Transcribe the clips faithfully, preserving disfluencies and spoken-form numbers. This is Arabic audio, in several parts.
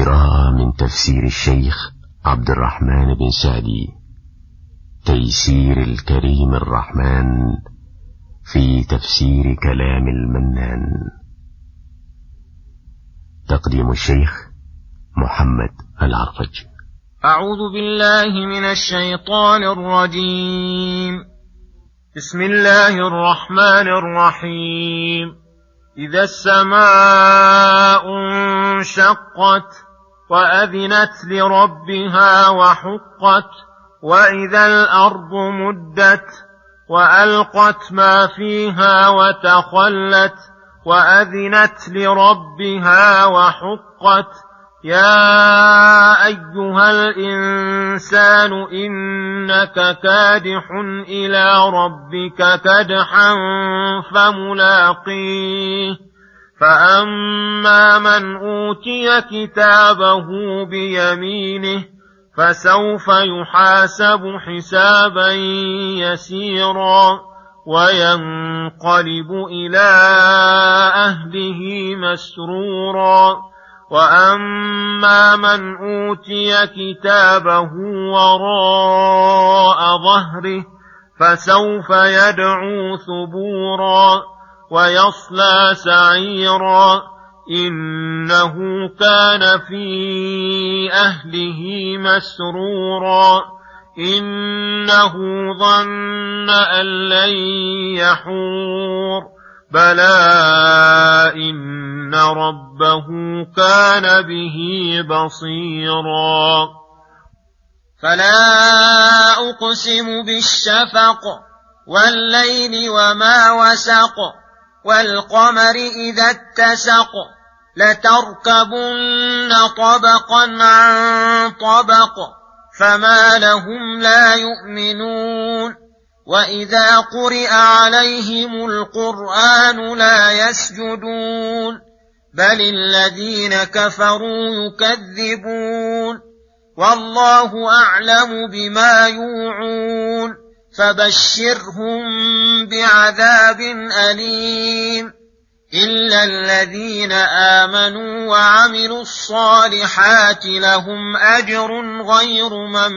نقرأ من تفسير الشيخ عبد الرحمن بن سعدي تيسير الكريم الرحمن في تفسير كلام المنان. تقديم الشيخ محمد العرفج. أعوذ بالله من الشيطان الرجيم. بسم الله الرحمن الرحيم. إذا السماء انشقت وأذنت لربها وحقت وإذا الأرض مدت وألقت ما فيها وتخلت وأذنت لربها وحقت. يا أيها الإنسان إنك كادح إلى ربك كدحا فملاقيه. فأما من أوتي كتابه بيمينه فسوف يحاسب حسابا يسيرا وينقلب إلى أهله مسرورا. وأما من أوتي كتابه وراء ظهره فسوف يدعو ثبورا ويصلى سعيرا إنه كان في أهله مسرورا إنه ظن أن لن يحور بلى إن ربه كان به بصيرا. فلا أقسم بالشفق والليل وما وسق والقمر إذا اتسق لتركبن طبقا عن طبق فما لهم لا يؤمنون. وإذا قرئ عليهم القرآن لا يسجدون بل الذين كفروا يكذبون والله أعلم بما يوعون فبشرهم بعذاب أليم إلا الذين آمنوا وعملوا الصالحات لهم أجر غير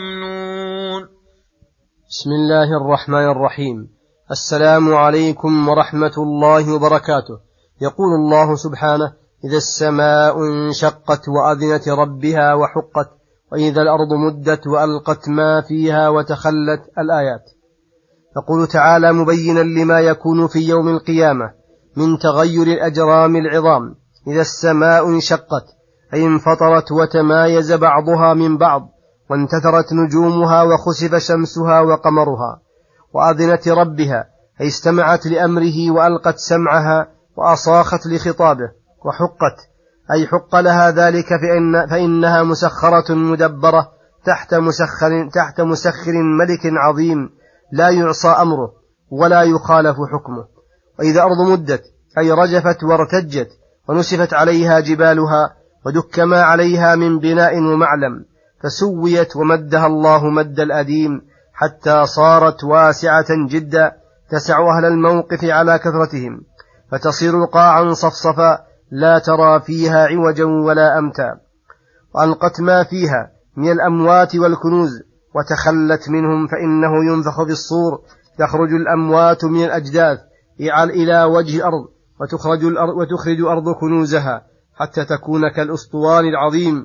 ممنون. بسم الله الرحمن الرحيم. السلام عليكم ورحمة الله وبركاته. يقول الله سبحانه: إذا السماء انشقت وأذنت ربها وحقت وإذا الأرض مدت وألقت ما فيها وتخلت. الآيات. يقول تعالى مبينا لما يكون في يوم القيامة من تغير الأجرام العظام: إذا السماء انشقت أي انفطرت وتمايز بعضها من بعض وانتثرت نجومها وخسف شمسها وقمرها. وأذنت ربها أي استمعت لأمره وألقت سمعها وأصاخت لخطابه. وحقت أي حق لها ذلك فإن فإنها مسخرة مدبرة تحت مسخر, تحت مسخر ملك عظيم لا يعصى أمره ولا يخالف حكمه. وإذا أرض مدت أي رجفت وارتجت ونسفت عليها جبالها ودك ما عليها من بناء ومعلم فسويت ومدها الله مد الأديم حتى صارت واسعة جدا تسع أهل الموقف على كثرتهم فتصير قاعا صفصفا لا ترى فيها عوجا ولا أمتا. وألقت ما فيها من الأموات والكنوز وتخلت منهم فإنه ينفخ في الصور تخرج الأموات من الأجداث إلى وجه الأرض وتخرج الأرض, وتخرج الأرض كنوزها حتى تكون كالأسطوان العظيم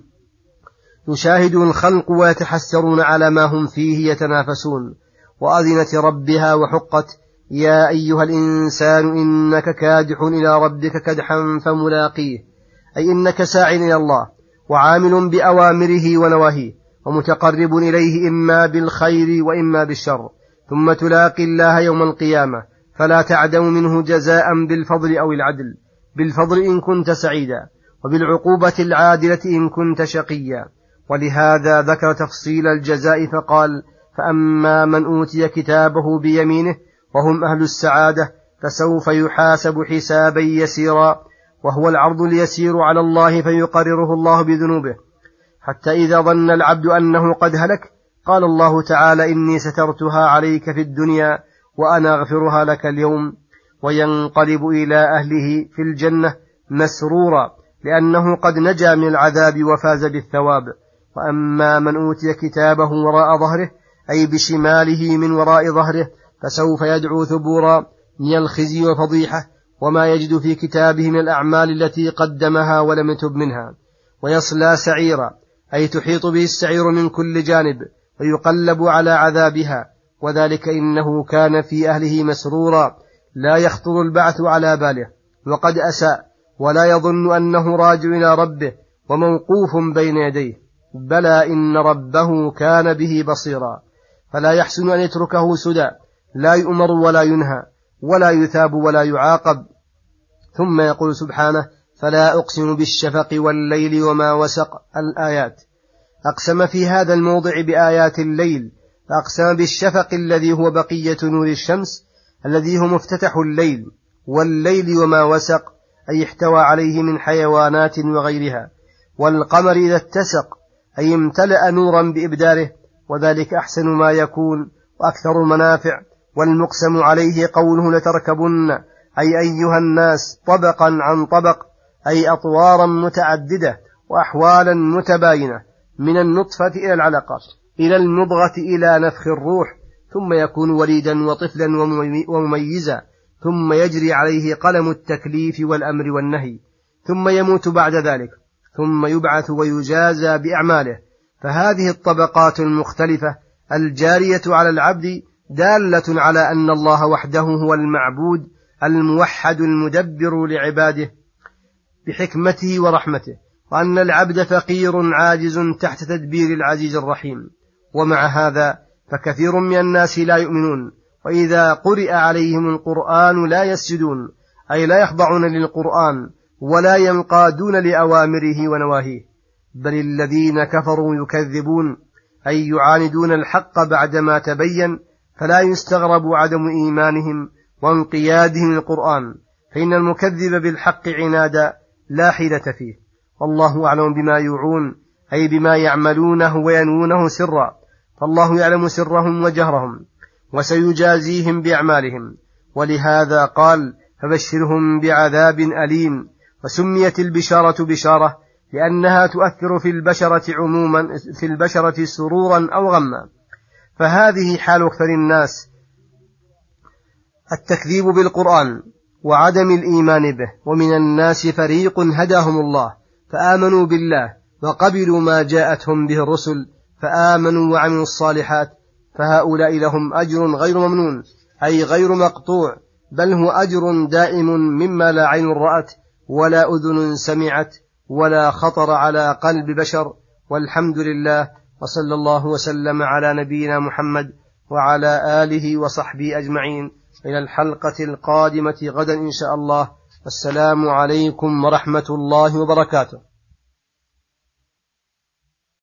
يشاهده الخلق ويتحسرون على ما هم فيه يتنافسون. وأذنت ربها وحقت. يا أيها الإنسان إنك كادح إلى ربك كدحا فملاقيه أي إنك ساع إلى الله وعامل بأوامره ونواهيه ومتقرب إليه إما بالخير وإما بالشر ثم تلاقي الله يوم القيامة فلا تعدم منه جزاء بالفضل أو العدل. بالفضل إن كنت سعيدا وبالعقوبة العادلة إن كنت شقيا. ولهذا ذكر تفصيل الجزاء فقال: فأما من أوتي كتابه بيمينه وهم أهل السعادة فسوف يحاسب حسابا يسيرا وهو العرض اليسير على الله فيقرره الله بذنوبه حتى إذا ظن العبد أنه قد هلك قال الله تعالى: إني سترتها عليك في الدنيا وأنا أغفرها لك اليوم. وينقلب إلى أهله في الجنة مسرورا لأنه قد نجا من العذاب وفاز بالثواب. وأما من أوتي كتابه وراء ظهره أي بشماله من وراء ظهره فسوف يدعو ثبورا من الخزي والفضيحة وما يجد في كتابه من الأعمال التي قدمها ولم يتب منها، ويصلى سعيرا أي تحيط به السعير من كل جانب ويقلب على عذابها، وذلك إنه كان في أهله مسرورا لا يخطر البعث على باله وقد أساء ولا يظن أنه راجع إلى ربه وموقوف بين يديه، بلى إن ربه كان به بصيرا، فلا يحسن أن يتركه سدى لا يؤمر ولا ينهى ولا يثاب ولا يعاقب. ثم يقول سبحانه: فلا أقسم بالشفق والليل وما وسق. الآيات. أقسم في هذا الموضع بآيات الليل، فأقسم بالشفق الذي هو بقية نور الشمس الذي هو مفتتح الليل، والليل وما وسق أي احتوى عليه من حيوانات وغيرها، والقمر إذا اتسق أي امتلأ نورا بإبداره، وذلك أحسن ما يكون وأكثر المنافع. والمقسم عليه قوله: لتركبن أي أيها الناس طبقا عن طبق أي أطوارا متعددة وأحوالا متباينة، من النطفة إلى العلقة إلى المضغة إلى نفخ الروح، ثم يكون وليدا وطفلا ومميزا، ثم يجري عليه قلم التكليف والأمر والنهي، ثم يموت بعد ذلك، ثم يبعث ويجازى بأعماله. فهذه الطبقات المختلفة الجارية على العبد دالة على أن الله وحده هو المعبود الموحد المدبر لعباده بحكمته ورحمته، وأن العبد فقير عاجز تحت تدبير العزيز الرحيم. ومع هذا فكثير من الناس لا يؤمنون، وإذا قرئ عليهم القرآن لا يسجدون أي لا يخضعون للقرآن ولا ينقادون لأوامره ونواهيه، بل الذين كفروا يكذبون أي يعاندون الحق بعدما تبين، فلا يستغرب عدم إيمانهم وانقيادهم للقرآن، فإن المكذب بالحق عنادا لا حيلة فيه. والله أعلم بما يوعون أي بما يعملونه وينوونه سرا، فالله يعلم سرهم وجهرهم وسيجازيهم بأعمالهم. ولهذا قال: فبشرهم بعذاب أليم. وسميت البشارة بشارة لأنها تؤثر في البشرة عموما في البشرة سرورا أو غما، فهذه حال أكثر الناس، التكذيب بالقرآن وعدم الإيمان به. ومن الناس فريق هداهم الله فآمنوا بالله وقبلوا ما جاءتهم به الرسل فآمنوا وعملوا الصالحات، فهؤلاء لهم أجر غير ممنون أي غير مقطوع، بل هو أجر دائم مما لا عين رأت ولا أذن سمعت ولا خطر على قلب بشر. والحمد لله، وصلى الله وسلم على نبينا محمد وعلى آله وصحبه أجمعين. إلى الحلقة القادمة غدا إن شاء الله. السلام عليكم ورحمة الله وبركاته.